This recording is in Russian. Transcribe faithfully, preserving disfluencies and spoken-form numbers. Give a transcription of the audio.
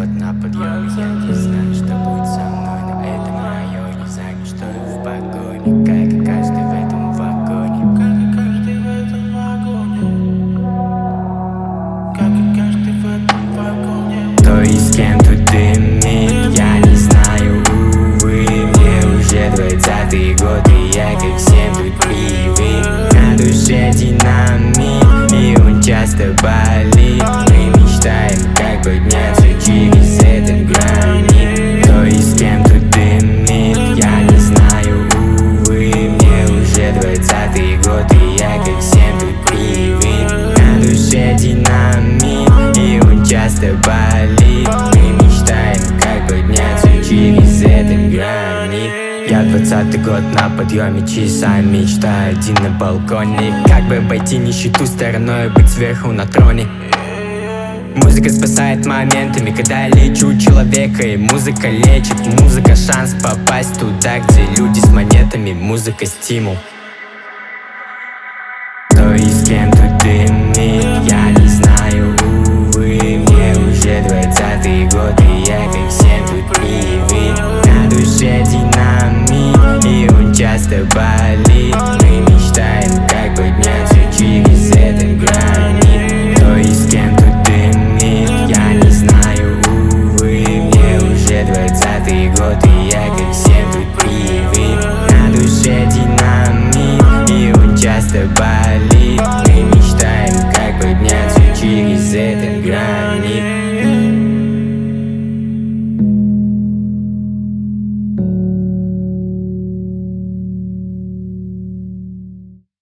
год на подъеме. Я не знаю, что будет со мной, но это не мое. Не знаю, что я в погоне, как и каждый в этом вагоне. Как и каждый в этом вагоне. Как и каждый в этом вагоне. Кто и с кем тут дымит, я не знаю, увы. Мне уже двадцатый год, и я как всем тут привык. На душе динамит, и он часто болит. Мы мечтаем, как подняться через этот гранит. Кто и с кем тут дымит, я не знаю, увы. Мне уже двадцатый год, и я как всем тут привык. На душе динамит, и он часто болит. Мы мечтаем, как подняться через этот гранит. Я двадцатый год на подъеме, часами мечтаю один на балконе. Как бы обойти нищету стороной, быть сверху на троне. Музыка спасает моментами, когда я лечу человека. И музыка лечит, музыка шанс попасть туда, где люди с монетами. Музыка стимул. Кто и с кем тут ты?